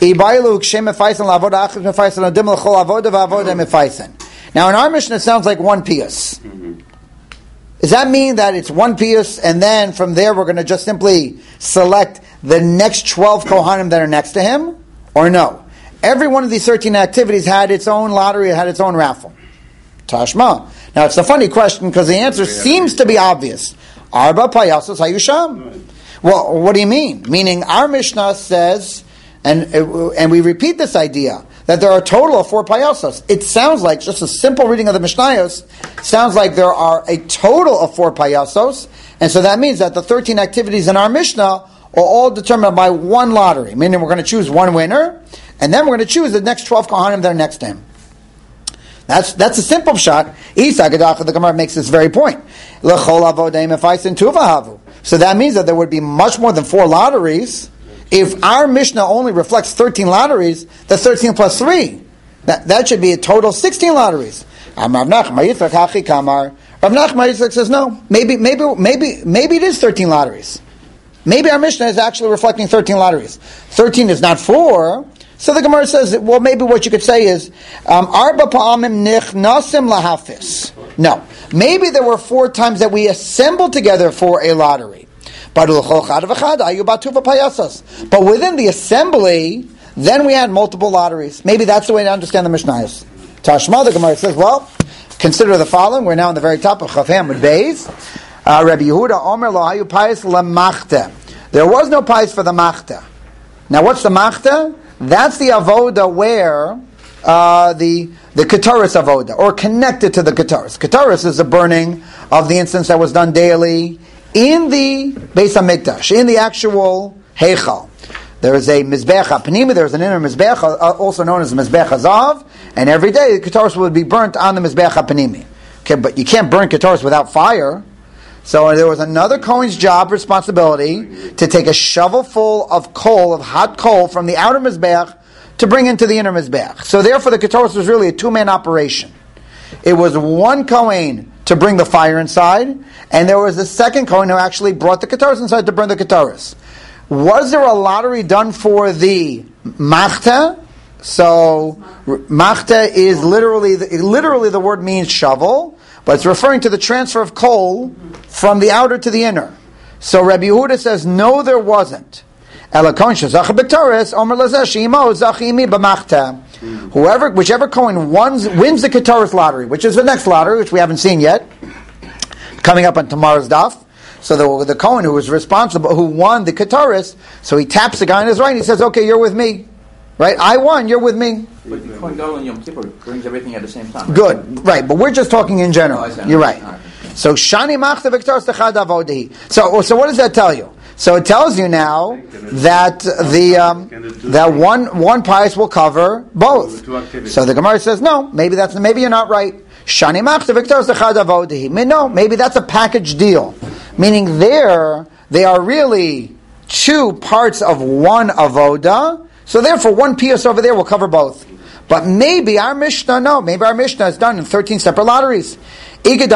Now in our mission it sounds like one piyus. Does that mean that it's one piyus and then from there we're going to just simply select the next twelve kohanim that are next to him? Or no? Every one of these thirteen activities had its own lottery, it had its own raffle. Tashma. Now it's a funny question because the answer seems to be obvious. Arba payasos hayusham. Well, what do you mean? Meaning, our Mishnah says, and and we repeat this idea, that there are a total of four payasos. It sounds like, just a simple reading of the Mishnayos, sounds like there are a total of four payasos, and so that means that the thirteen activities in our Mishnah are all determined by one lottery, meaning we're going to choose one winner, and then we're going to choose the next twelve kohanim that are next to him. That's that's a simple shot. Isa Gadach, the Gemara makes this very point. So that means that there would be much more than four lotteries. If our Mishnah only reflects thirteen lotteries, that's thirteen plus three. That that should be a total of sixteen lotteries. Rav Nachman Yitzchak says no. Maybe maybe maybe maybe it is thirteen lotteries. Maybe our Mishnah is actually reflecting thirteen lotteries. Thirteen is not four. So the Gemara says, well, maybe what you could say is, Arba pa'amim nichnasim lahafis. No. Maybe there were four times that we assembled together for a lottery. But within the assembly, then we had multiple lotteries. Maybe that's the way to understand the Mishnayos. Tashma, the Gemara says, well, consider the following. We're now on the very top of Chafam with Beis. Uh, Rabbi Yehuda Omer lo hayu payis lemachta. There was no payis for the machta. Now what's the machta? That's the avoda where uh, the the kataris avoda, or connected to the kataris. Kataris is the burning of the incense that was done daily in the Beis HaMikdash, in the actual Heichal. There is a mizbech hapnimi, there is an inner mizbech, also known as mizbech hazav, and every day the kataris would be burnt on the mizbech hapnimi. Okay, but you can't burn kataris without fire. So there was another Kohen's job, responsibility, to take a shovel full of coal, of hot coal, from the outer Mizbeach to bring into the inner Mizbeach. So therefore the Ketoros was really a two-man operation. It was one Kohen to bring the fire inside, and there was a second Kohen who actually brought the Ketoros inside to burn the Ketoros. Was there a lottery done for the Machta? So Machta is literally, literally the word means shovel, but it's referring to the transfer of coal from the outer to the inner. So Rabbi Yehuda says, no, there wasn't. Whoever, whichever Kohen wins, wins the Ketoros lottery, which is the next lottery, which we haven't seen yet, coming up on tomorrow's daf. So the, the Kohen who was responsible, who won the Kataris, so he taps the guy on his right and he says, okay, you're with me. Right? I won, you're with me. But the Kohen Gadol and Yom Kippur brings everything at the same time. Right? Good. Right, but we're just talking in general. Oh, you're right. right. So Shani Machta Viktaris Techad Avodahi. So so what does that tell you? So it tells you now that the um, that one one price will cover both. So the Gemara says no. Maybe that's maybe you're not right. Shani machta Viktaris Techad Avodahi. No, maybe that's a package deal, meaning there they are really two parts of one avoda. So therefore, one piece over there will cover both. But maybe our Mishnah, no, maybe our Mishnah is done in thirteen separate lotteries. So the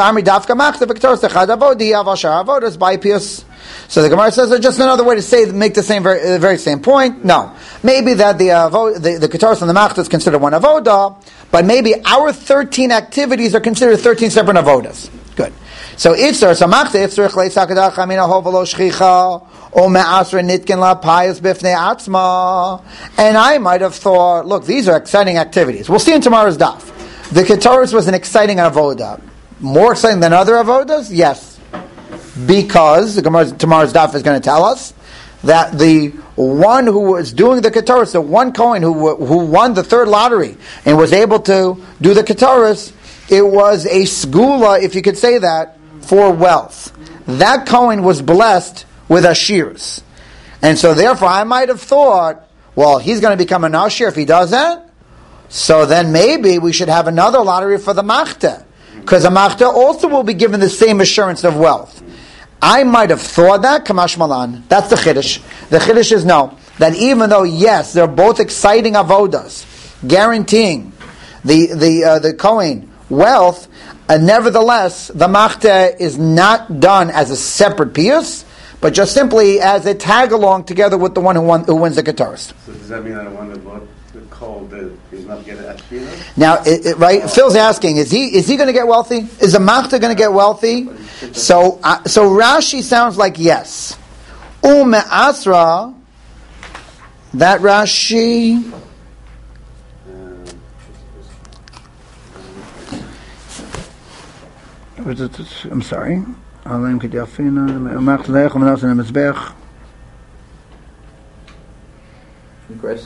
Gemara says it's just another way to say make the same very, the very same point. No, maybe that the uh, the, the Ketaros and the Machta is considered one avoda, but maybe our thirteen activities are considered thirteen separate avodas. Good. So Itzar, so Machta Itzar Chlei Sakadach Amina Hovalo Shchicha O Me'asra Nitkin La Payas Bifnei Atzma. And I might have thought, look, these are exciting activities. We'll see in tomorrow's daf. The Ketaros was an exciting avoda. More exciting than other avodas? Yes. Because the Gemara's, tomorrow's daf is going to tell us that the one who was doing the Ketaros, the one Kohen who who won the third lottery and was able to do the Ketaros, it was a segula, if you could say that, for wealth. That Kohen was blessed with ashirs. And so therefore I might have thought, well, he's going to become an ashir if he does that. So then maybe we should have another lottery for the Machta. Because the Machta also will be given the same assurance of wealth. I might have thought that, Kamash Malan. That's the Chiddush. The Chiddush is no. That even though, yes, they're both exciting avodas, guaranteeing the the uh, the Kohen wealth, uh, nevertheless, the Machta is not done as a separate piece, but just simply as a tag along together with the one who won, who wins the Ketaros. So does that mean that I want to vote called that he's not getting Ashira? Now, it, it, right? Oh. Phil's asking: Is he is he going to get wealthy? Is the Machta going to get wealthy? So, uh, so Rashi sounds like yes. Ume Asra. That Rashi. I'm sorry. Right,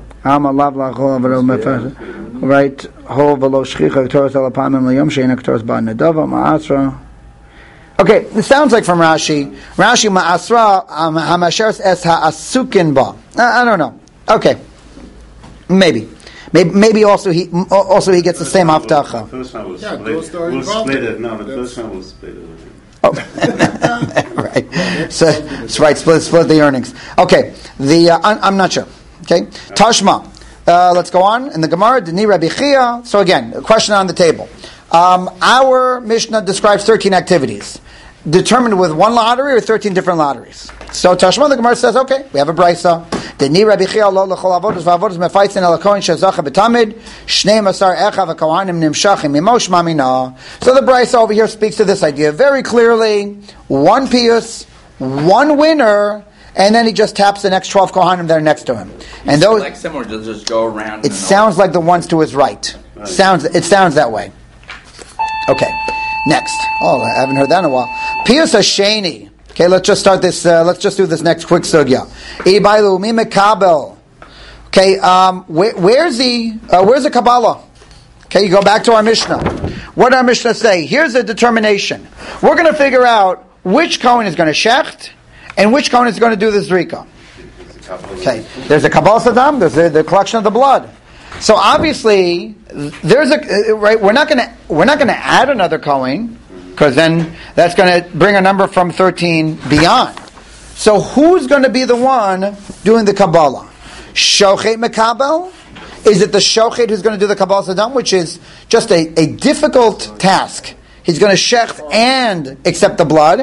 okay, it sounds like from Rashi. Rashi ma'asra hamasheres es ha'asukin ba. I don't know. Okay, maybe, maybe, maybe also he also he gets the same haftacha. The first one will split. We'll split it. No, the first one will split it. Oh, right. So that's right. Split, split the earnings. Okay. The uh, I'm not sure. Okay. Tashma. Uh, let's go on. In the Gemara, Deni Rabbi Chia. So again, a question on the table. Um, our Mishnah describes thirteen activities, determined with one lottery or thirteen different lotteries. So Tashma, the Gemara says, okay, we have a brisa. Deni Rabbi Chia lo lechol avodos v'avodos mefaitzin el hakohen shezacha b'tamid shnei masar echa v'kohanim nimshachim mimosh mamina. So the brisa over here speaks to this idea very clearly. One pious, one winner. And then he just taps the next twelve Kohanim that are next to him. And those, like some, or does just go around? It sounds like the ones to his right. right. Sounds it sounds that way. Okay, next. Oh, I haven't heard that in a while. Pius Hasheni. Okay, let's just start this. Uh, let's just do this next quick sugya. Ibailu mi mekabel. Okay, um, where, where's the uh, where's the Kabbalah? Okay, you go back to our Mishnah. What did our Mishnah say? Here's the determination. We're going to figure out which Kohen is going to shecht. And which Kohen is going to do the Zrika? Okay, there's a Kabbalah Saddam, there's the, the collection of the blood. So obviously, there's a right. We're not going to we're not going to add another Kohen because then that's going to bring a number from thirteen beyond. So who's going to be the one doing the Kabbalah? Shochet Mekabel? Is it the Shochet who's going to do the Kabbalah Saddam, which is just a, a difficult task? He's going to shecht and accept the blood.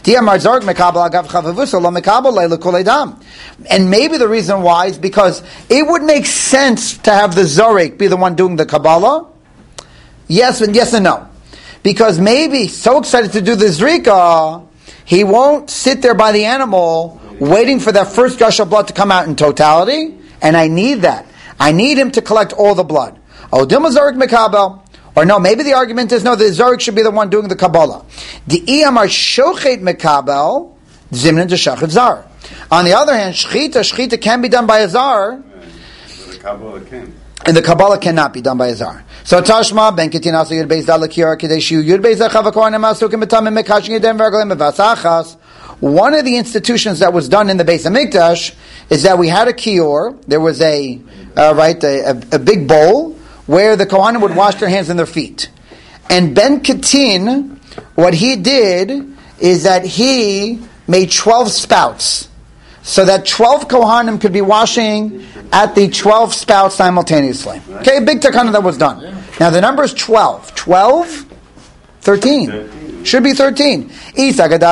And maybe the reason why is because it would make sense to have the Zorek be the one doing the Kabbalah. Yes and yes and no. Because maybe he's so excited to do the Zrika, he won't sit there by the animal waiting for that first gush of blood to come out in totality. And I need that. I need him to collect all the blood. Or no, maybe the argument is no, the Zorik should be the one doing the Kabbalah. The Iyamar Shochet Mekabel, Zimnin to Shachet Zar. On the other hand, Shchita, Shchita can be done by a Zar. The Kabbalah can. And the Kabbalah cannot be done by a Zar. So Tashma, Ben Ketinasa Yud Beis Dalakir, Kadeshu, Yud Beis Achavakor, Nemasukim, Betamim, Mekashing, Yedem, Vergalim, Vasachas. One of the institutions that was done in the Beis HaMikdash is that we had a kior. There was a, uh, right, a, a, a big bowl where the Kohanim would wash their hands and their feet. And Ben Ketin, what he did is that he made twelve spouts, so that twelve Kohanim could be washing at the twelve spouts simultaneously. Okay, a big takana that was done. Now the number is twelve. twelve? thirteen. Should be thirteen. So the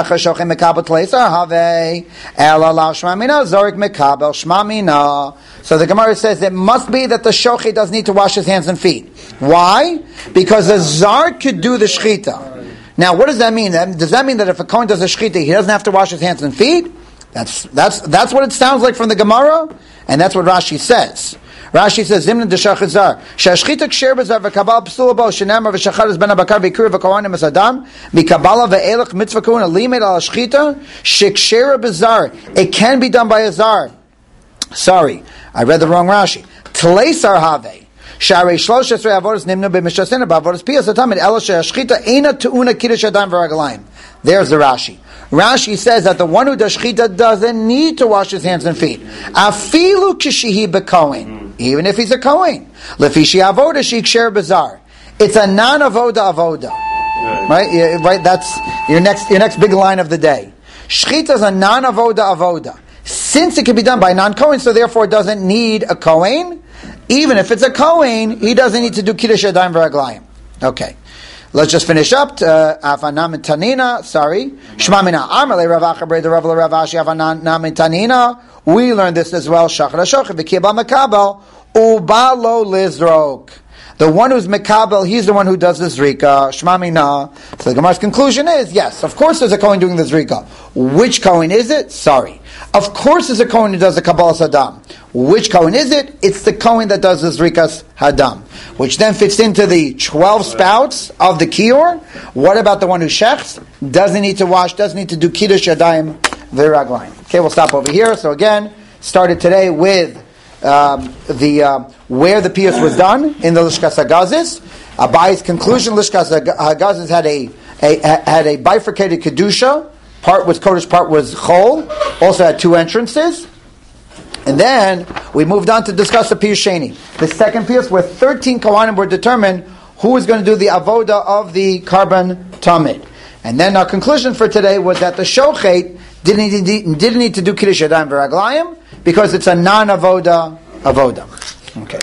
Gemara says it must be that the shochi does need to wash his hands and feet. Why? Because the Zar could do the shchita. Now, what does that mean? Does that mean that if a Kohen does a shchita, he doesn't have to wash his hands and feet? That's that's that's what it sounds like from the Gemara, and that's what Rashi says. Rashi says, "Zimna d'shachet zar, she'ashchita ksher b'zar v'kabal p'sul bo shenemar v'shachar ben abakar v'kur v'kohanim esadam mikabala v'elach mitzvah kuna limed al shchita she'ksher b'zar." It can be done by a zar. Sorry, I read the wrong Rashi. Tleisar have. Sharei shlosh esrei avodas nimnu b'mishasena b'avodas piyas atamid ela she'ashchita eina tu'una kiddush adam v'raglayim. There's the Rashi. Rashi says that the one who does shchita doesn't need to wash his hands and feet. Afilu kishihi bekohen. Even if he's a kohen. Lefishi avoda shiksher bazar. It's a non-avoda avoda. Right? Yeah, right? That's your next your next big line of the day. Shchita is a non-avoda avoda. Since it can be done by non-kohen, so therefore it doesn't need a kohen. Even if it's a kohen, he doesn't need to do kiddush yadayim v'raglayim. Okay. Let's just finish up. Afanam tanina. Sorry. Shmamina Amalei Rav Achabre the Rav Ravashi Afanam tanina. We learned this as well. Shachar Shachar v'kibal mekabel ubalo lizrok. The one who's mekabel, he's the one who does the zrika. Shmamina. So the Gemara's conclusion is yes. Of course, there's a Kohen doing the zrika. Which Kohen is it? Sorry. Of course, there's a Kohen who does the Kabbalas Hadam. Which Kohen is it? It's the Kohen that does the Zrikas Hadam, which then fits into the twelve spouts of the Kior. What about the one who shechs? Doesn't need to wash, doesn't need to do Kiddush Yadayim V'Raglayim. Okay, we'll stop over here. So again, started today with um, the uh, where the Piyus was done in the Lishkas HaGazis. Abayi's conclusion, Lishkas HaGazis had a, a had a bifurcated Kedusha. Part was Kodesh, part was Chol. Also had two entrances. And then we moved on to discuss the Piyus Sheni. The second Piyus, where thirteen Kohanim were determined who was going to do the avoda of the carbon tamid. And then our conclusion for today was that the Shochet didn't need, didn't need to do Kiddush Yadayim V'Raglayim because it's a non-avoda avoda. Okay.